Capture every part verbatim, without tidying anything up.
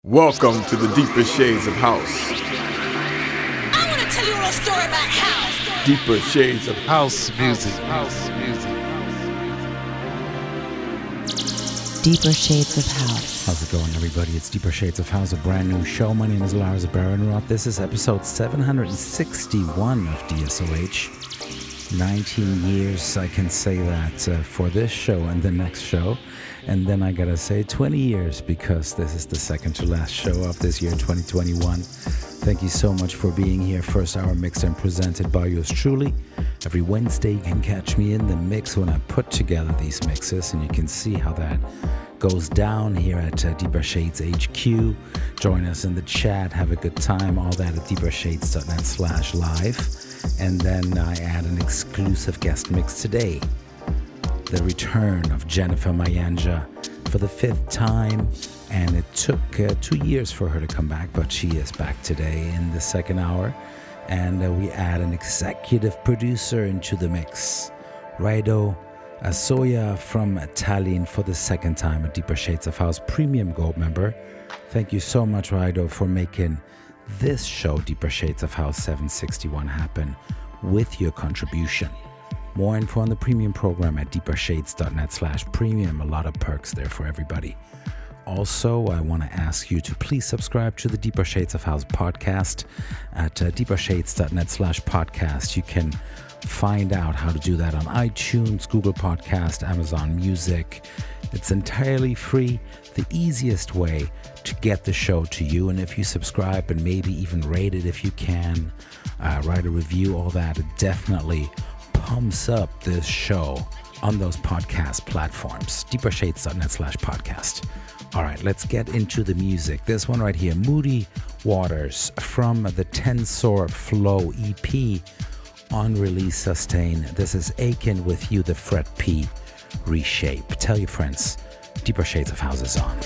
Welcome to the deeper shades of house. I want to tell you a little story about house. Deeper shades of House music. House music. Deeper Shades of House. How's it going, everybody? It's Deeper Shades of House, a brand new show. My name is Lars Barenroth. This is episode seven hundred sixty-one of D S O H. nineteen years, I can say that, uh, for this show and the next show. And then I gotta say twenty years, because this is the second to last show of this year, twenty twenty-one. Thank you so much for being here. First hour mixed and presented by yours truly. Every Wednesday you can catch me in the mix when I put together these mixes, and you can see how that goes down here at uh, Deeper Shades H Q. Join us in the chat, have a good time, all that at deepershades.net slash live. And then I add an exclusive guest mix today. The return of Jennifer Mayanja for the fifth time, and it took uh, two years for her to come back, but she is back today in the second hour. And uh, we add an executive producer into the mix, Raido Asoya from Tallinn, for the second time, a Deeper Shades of House Premium Gold member. Thank you so much, Raido, for making this show, Deeper Shades of House seven sixty-one, happen with your contribution. More info on the premium program at deepershades.net slash premium. A lot of perks there for everybody. Also, I want to ask you to please subscribe to the Deeper Shades of House podcast at uh, deepershades.net slash podcast. You can find out how to do that on iTunes, Google Podcast, Amazon Music. It's entirely free, the easiest way to get the show to you. And if you subscribe and maybe even rate it if you can, uh, write a review, all that, it definitely pumps up this show on those podcast platforms. deepershades.net slash podcast. All right, let's get into the music. This one right here, Moody Waters from the Tensor Flow E P on release Sustain. This is Aiken with You, the Fret P Reshape. Tell your friends, Deeper Shades of House is on.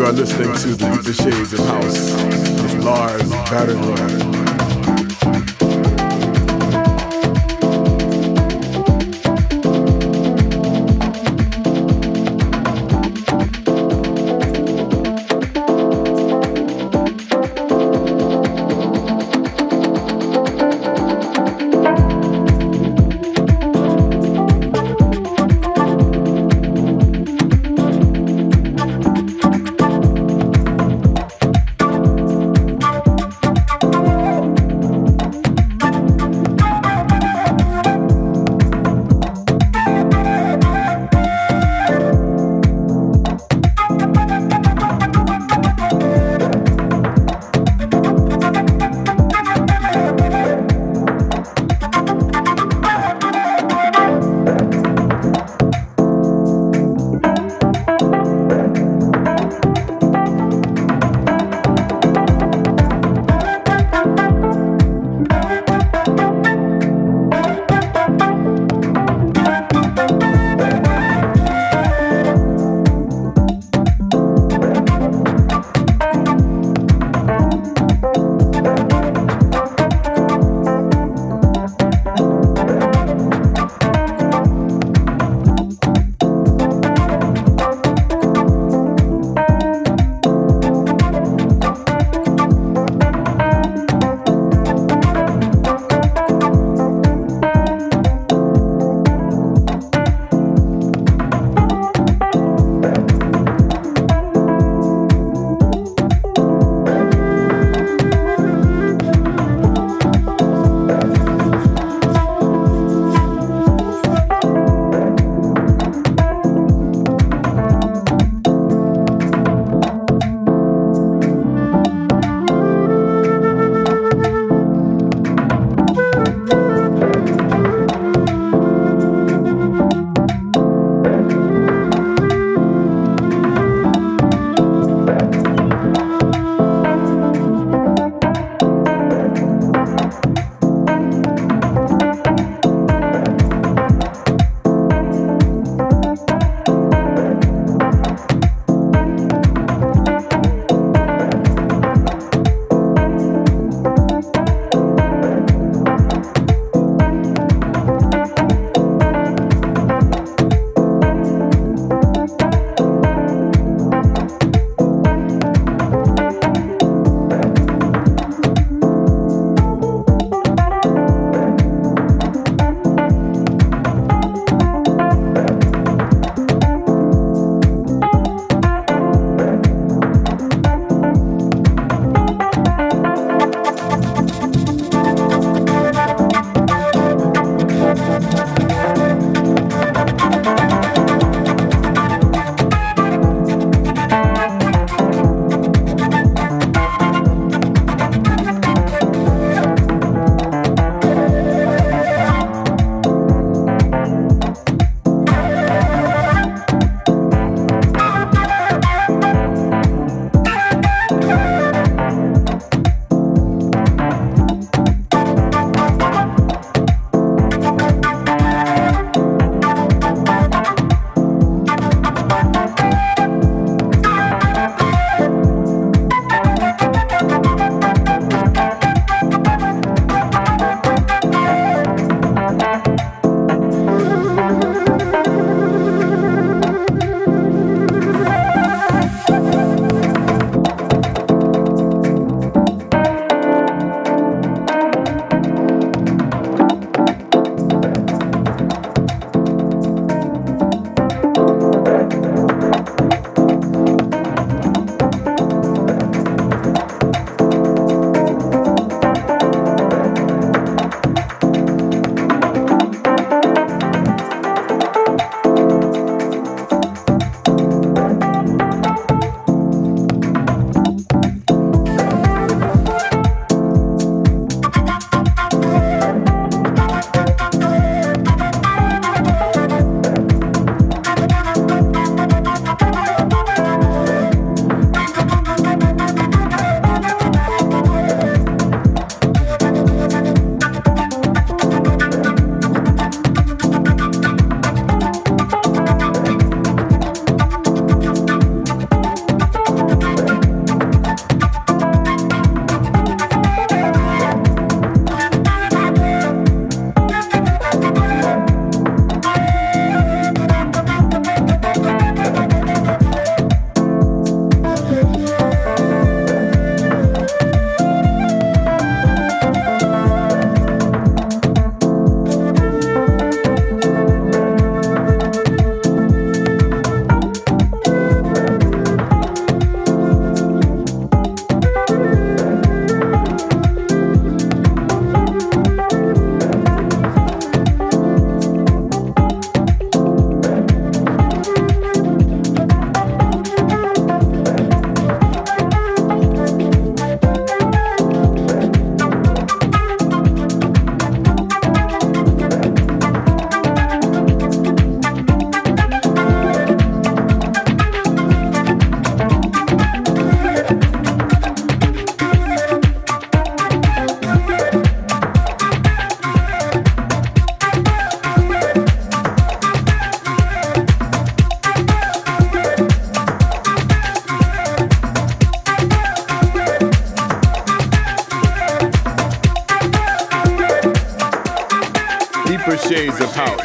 You are listening to The Deeper Shades of House with Lars Barenroy. Thank shades of house.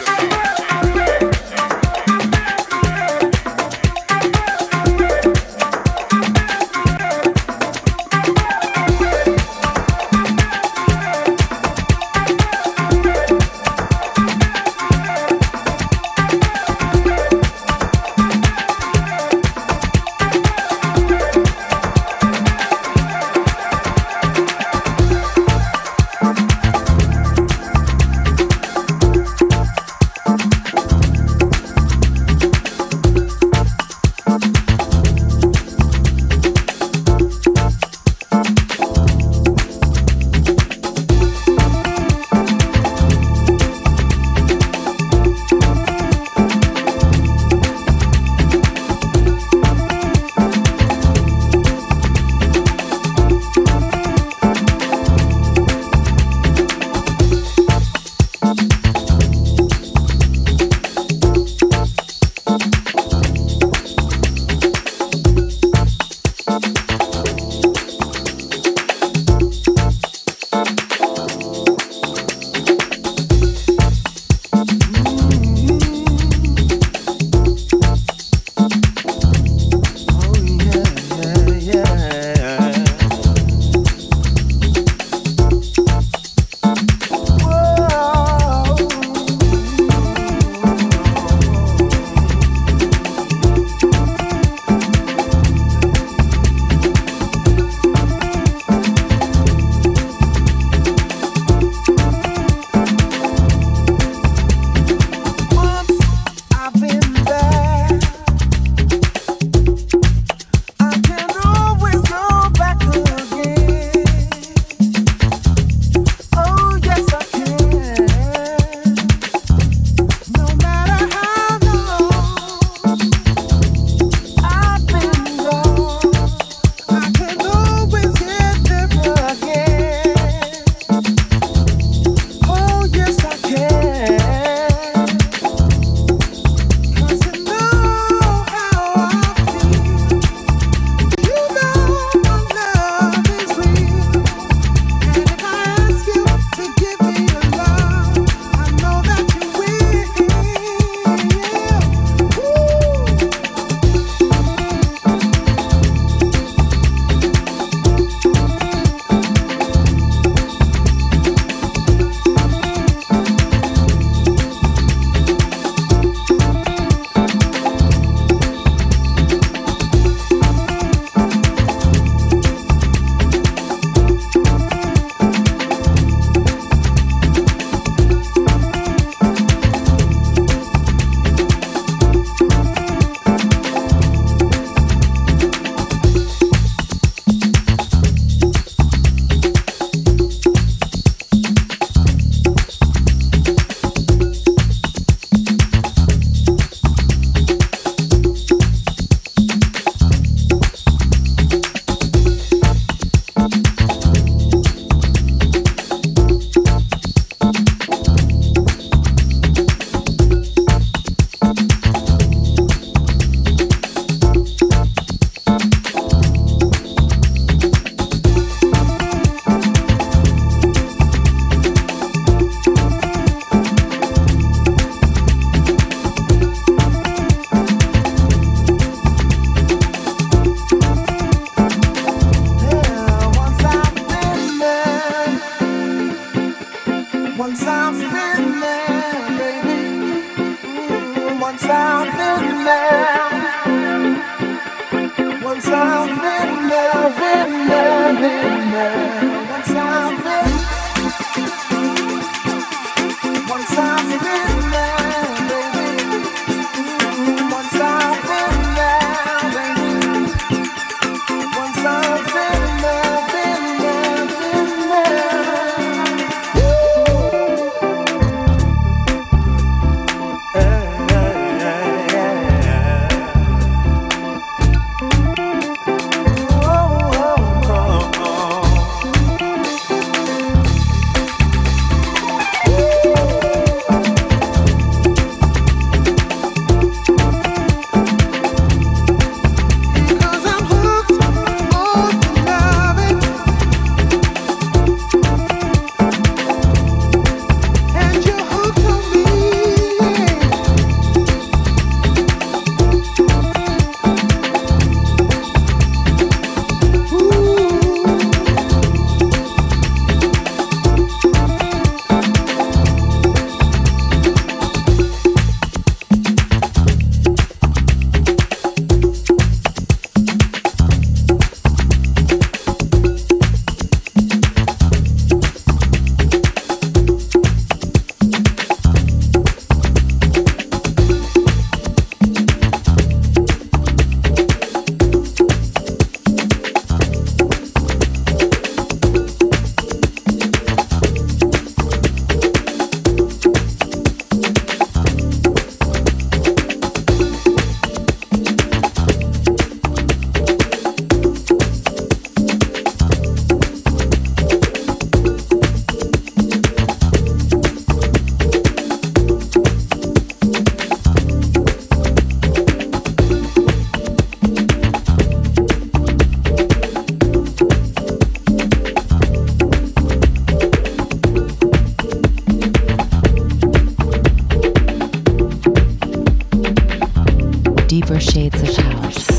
Deeper Shades of House.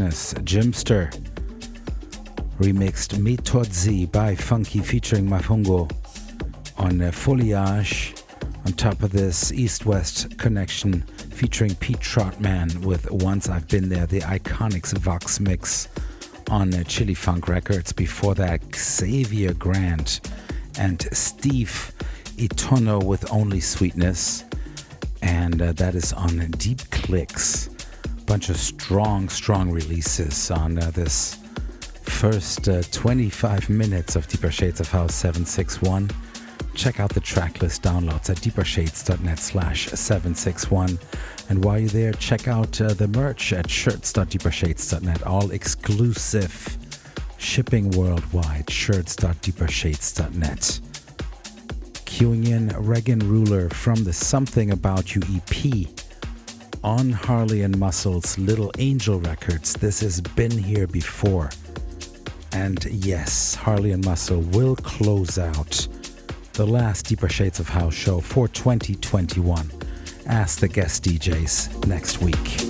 Sweetness, Jimster. Remixed Metodzi by Funky featuring Mafungo on uh, Foliage. On top of this, East-West Connection featuring Pete Trotman with Once I've Been There, the Iconics Vox mix on uh, Chili Funk Records. Before that, Xavier Grant and Steve Itono with Only Sweetness. And uh, that is on Deep Clicks. Bunch of strong, strong releases on uh, this first uh, twenty-five minutes of Deeper Shades of House seven sixty-one. Check out the tracklist downloads at deepershades.net slash 761. And while you're there, check out uh, the merch at shirts dot deepershades dot net. All exclusive shipping worldwide. shirts dot deepershades dot net. Queuing in Regan Ruler from the Something About You E P on Harley and Muscle's Little Angel Records. This has been here before. And yes, Harley and Muscle will close out the last Deeper Shades of House show for twenty twenty-one. Ask the guest D Js next week.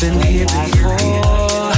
been here before.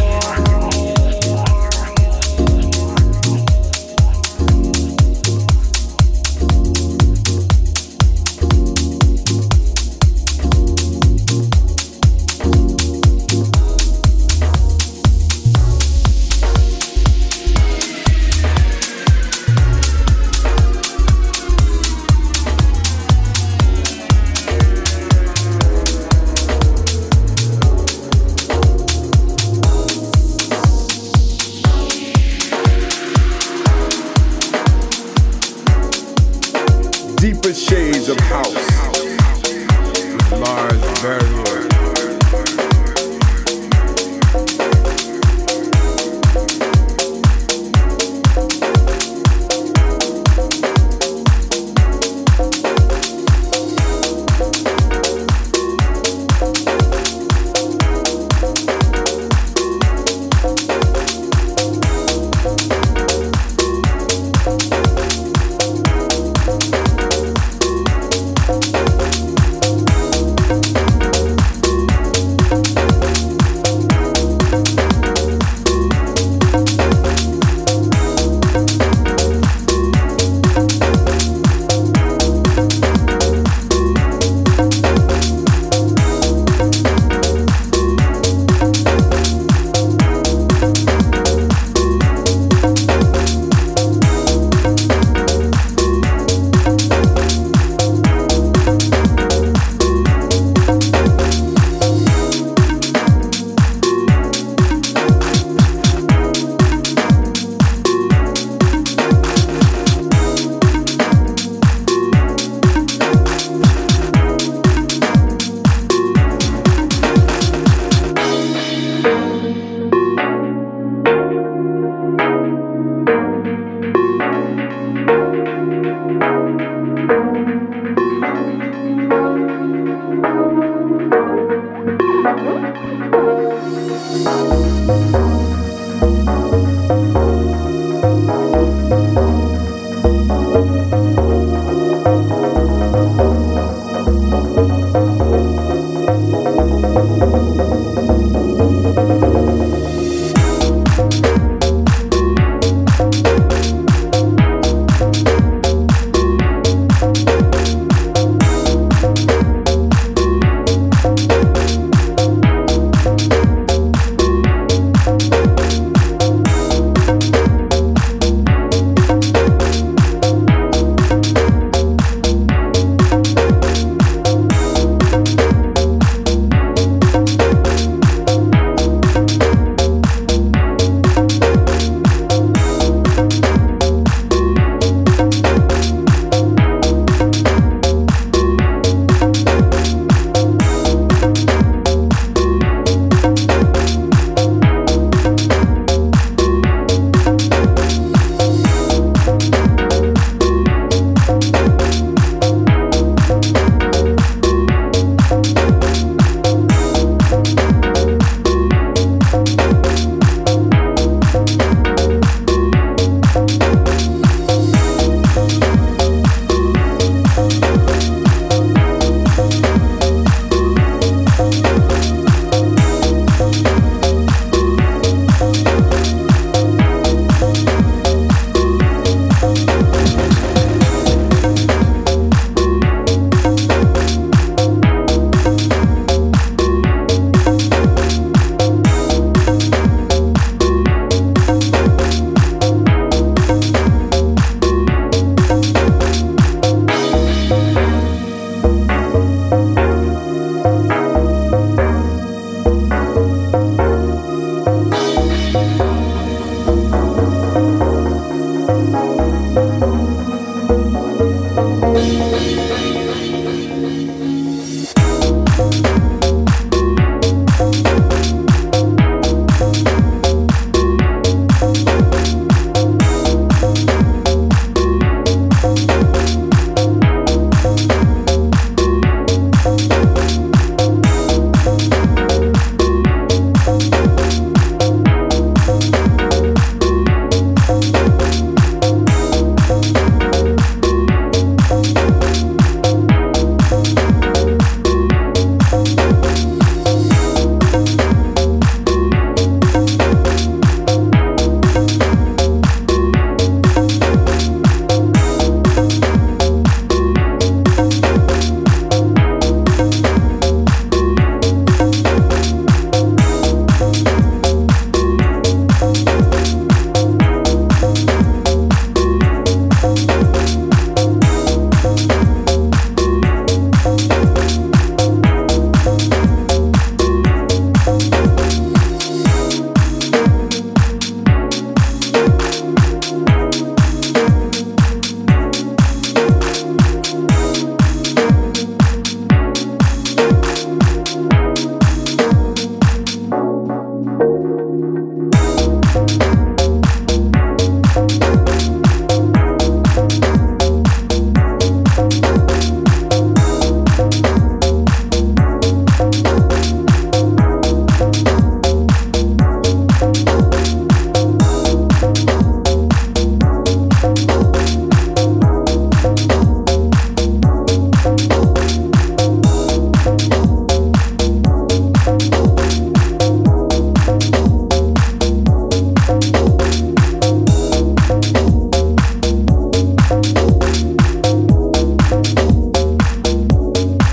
Deeper shades of house with Lars Barenroy.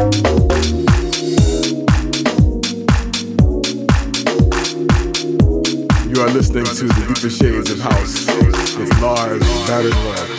You are listening to the Deeper Shades of House with Lars Barenroth.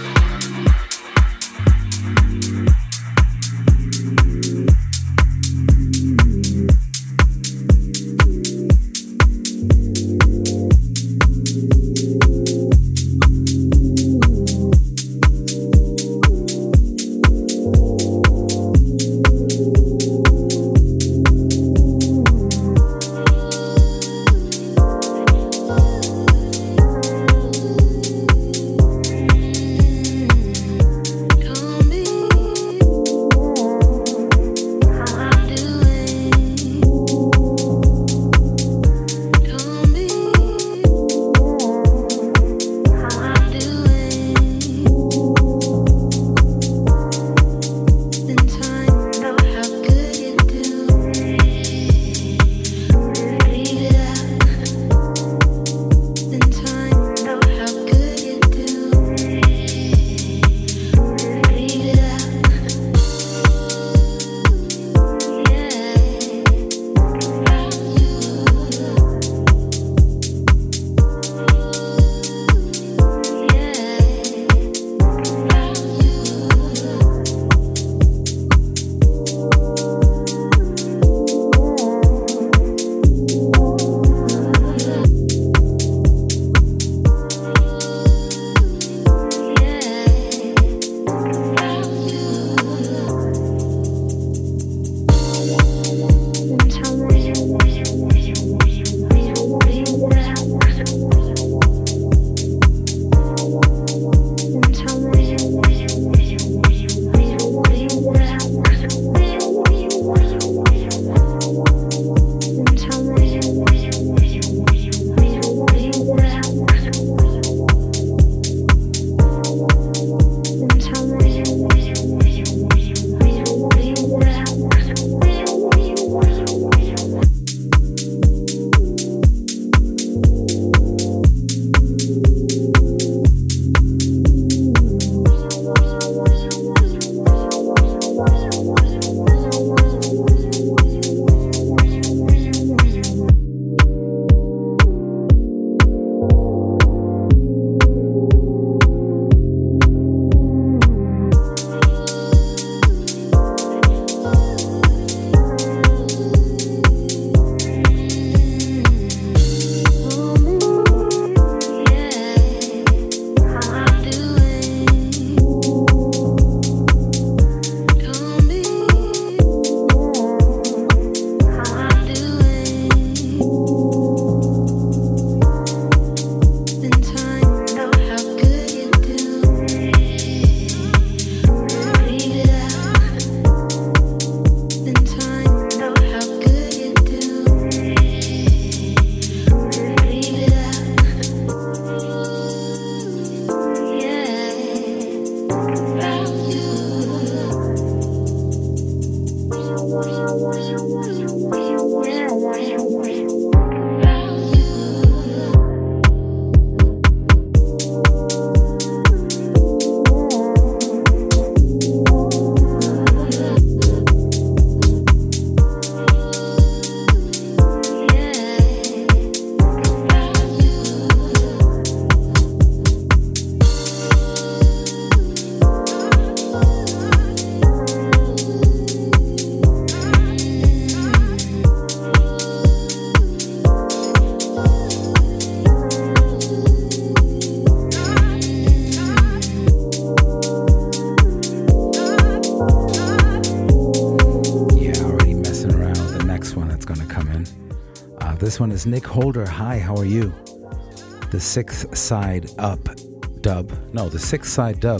This one is Nick Holder. Hi, how are you? The sixth side up dub. No, the sixth side dub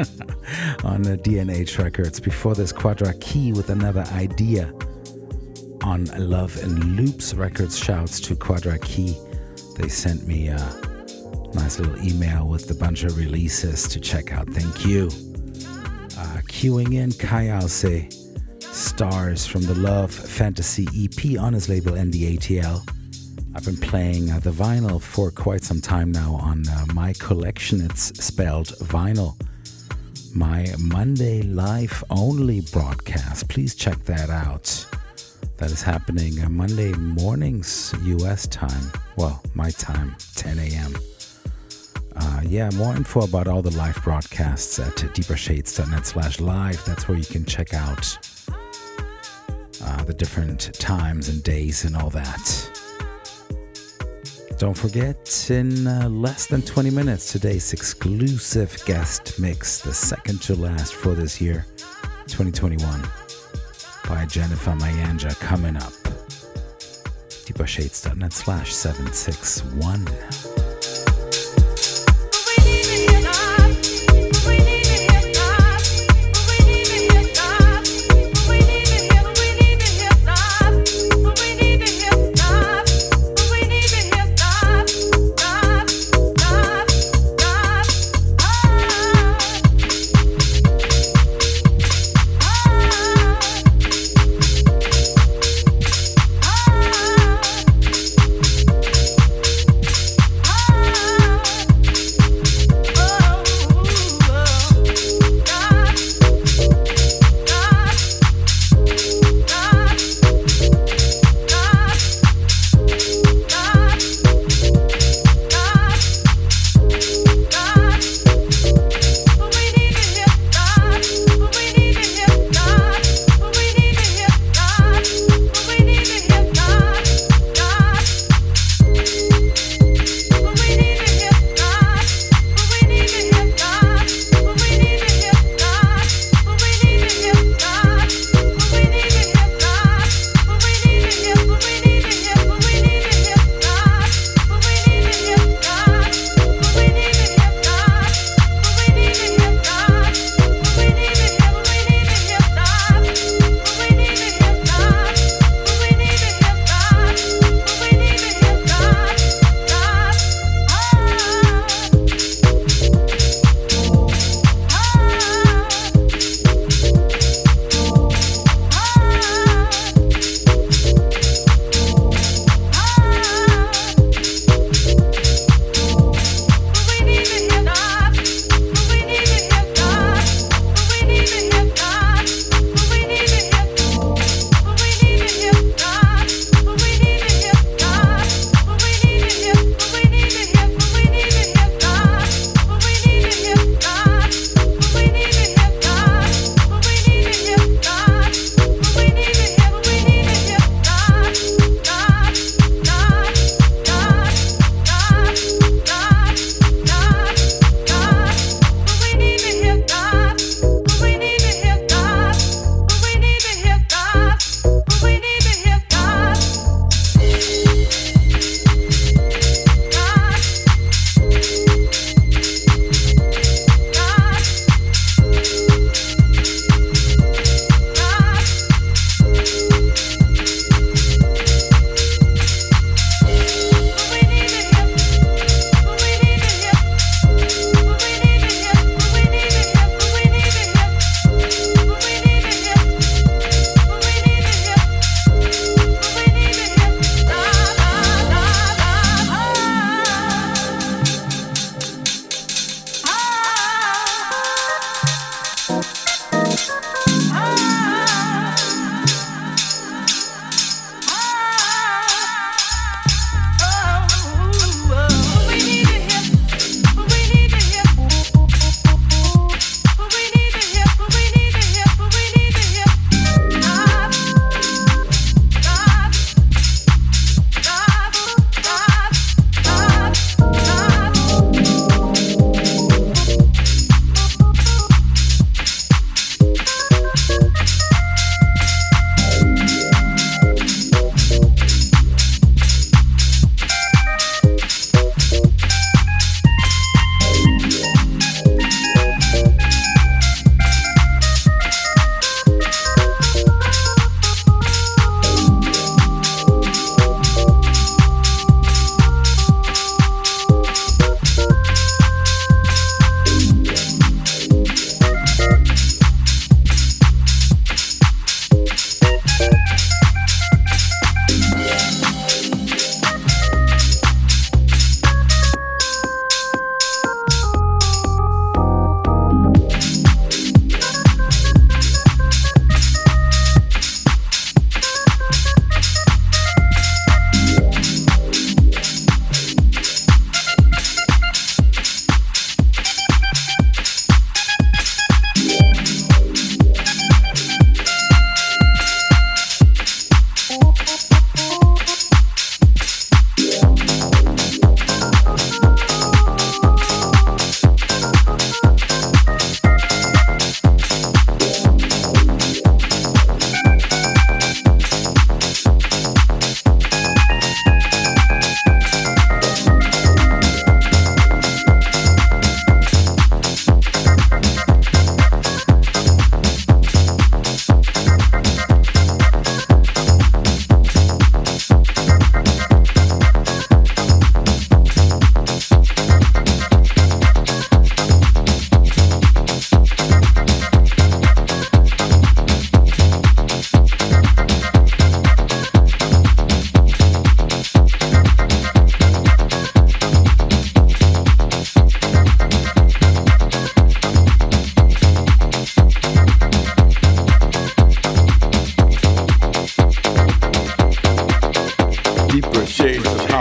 on the D N H Records. Before this, Quadra Key with Another Idea on Love and Loops Records. Shouts to Quadra Key. They sent me a nice little email with a bunch of releases to check out. Thank you. Uh, queuing in Kayalse Stars from the Love Fantasy E P on his label N D A T L. I've been playing uh, the vinyl for quite some time now on uh, my collection. It's spelled vinyl. my Monday live only broadcast. Please check that out. That is happening on Monday mornings U S time. Well, my time, ten a.m. Uh, yeah, more info about all the live broadcasts at deepershades.net slash live. That's where you can check out uh, the different times and days and all that. Don't forget, in uh, less than twenty minutes, today's exclusive guest mix, the second to last for this year, twenty twenty-one, by Jennifer Mayanja, coming up. deepershades.net slash seven six one.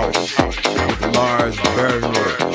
with Lars Bernwood.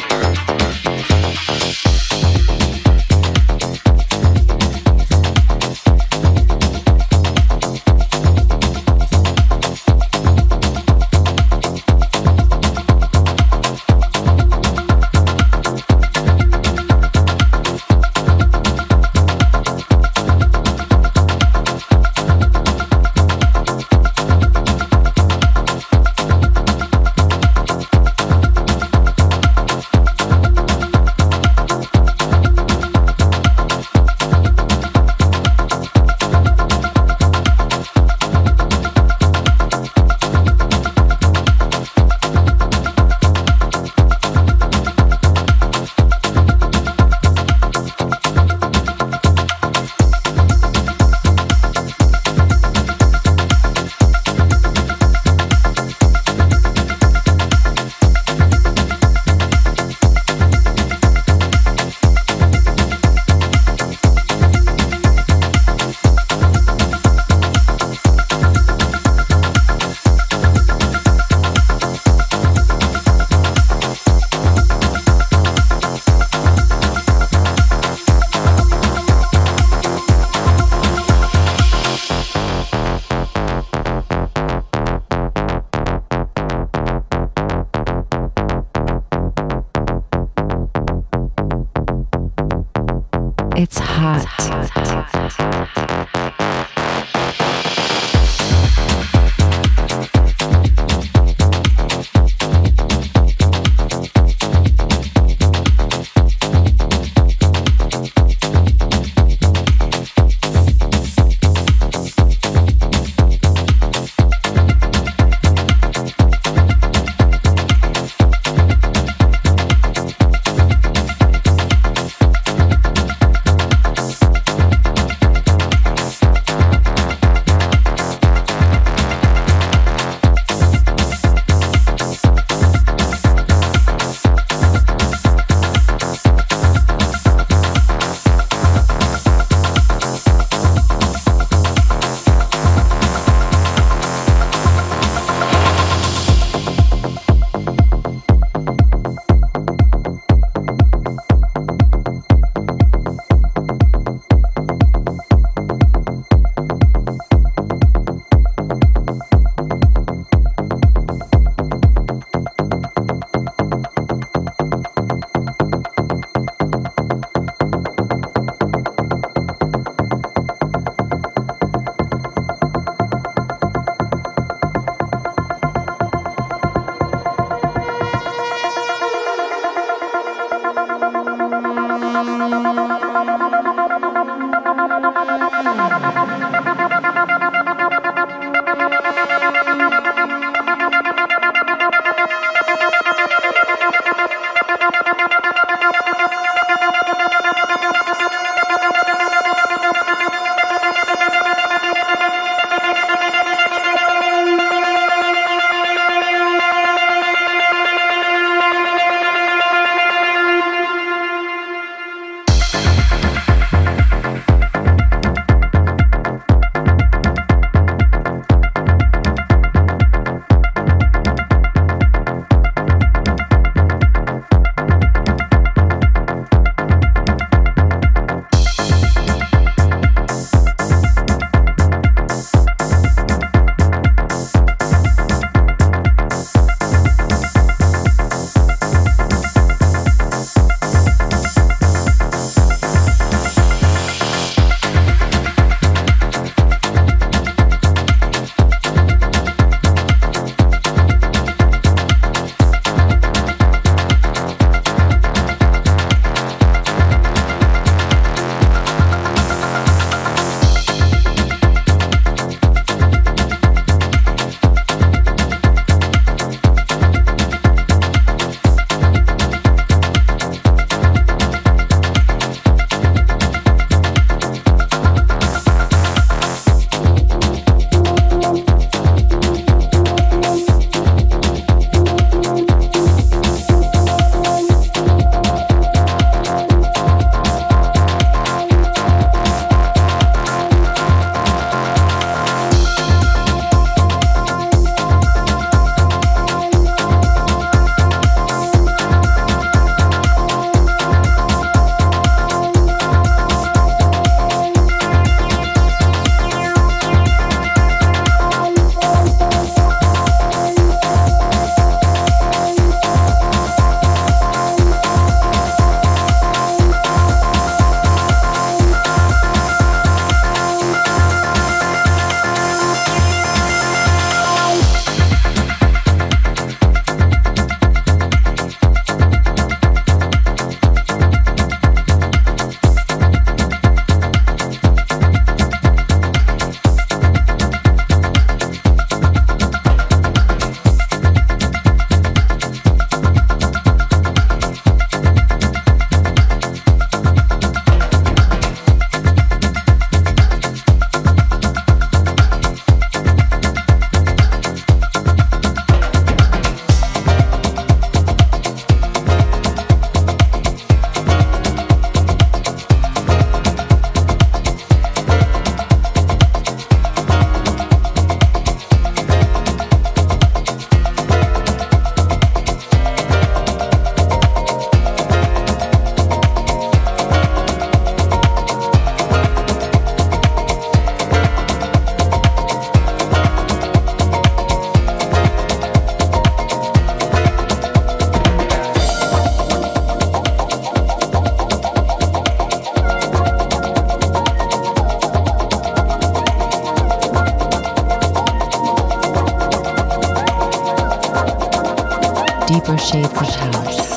Deeper Shades of House.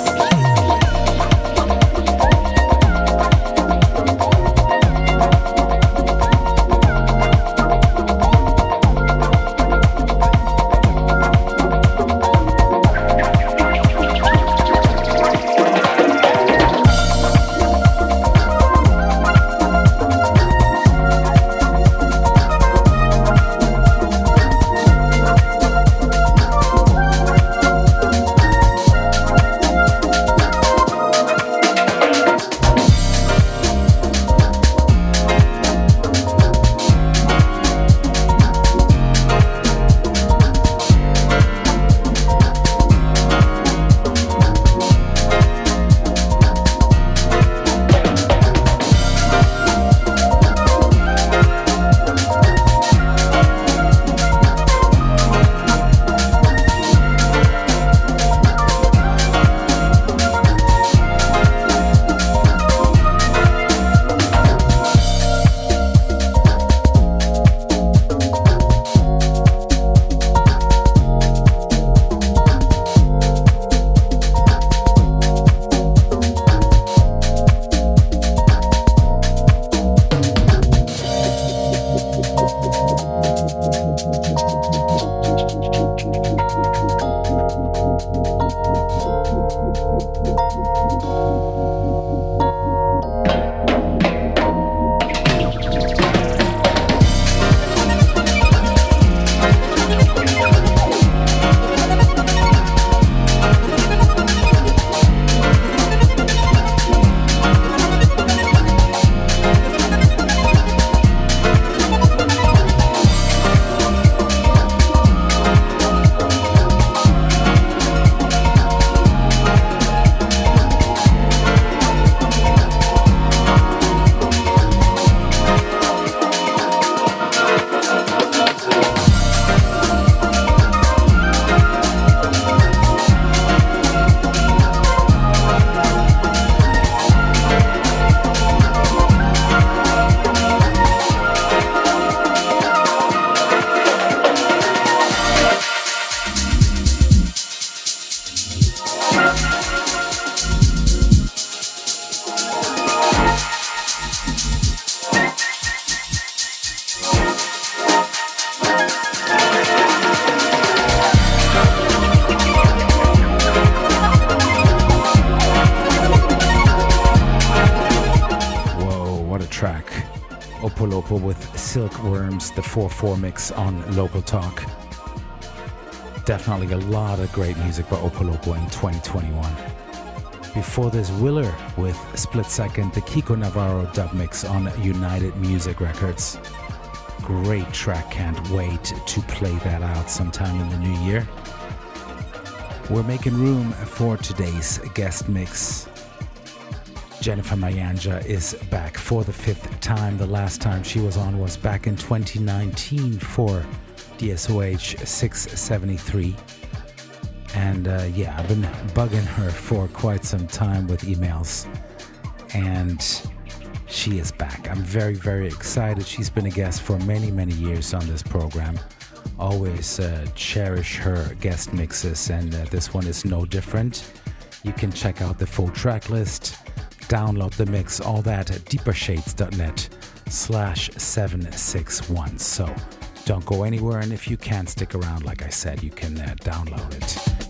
Opolopo with Silkworms, the four four mix on Local Talk. Definitely a lot of great music by Opolopo in twenty twenty-one. Before this, Willer with Split Second, the Kiko Navarro dub mix on United Music Records. Great track, can't wait to play that out sometime in the new year. We're making room for today's guest mix. Jennifer Mayanja is back for the fifth time. The last time she was on was back in twenty nineteen for D S O H six seventy-three. And uh, yeah, I've been bugging her for quite some time with emails. And she is back. I'm very, very excited. She's been a guest for many, many years on this program. Always uh, cherish her guest mixes, and uh, this one is no different. You can check out the full track list, download the mix, all that at deepershades.net slash 761. So don't go anywhere, and if you can't stick around, like I said, you can uh, download it.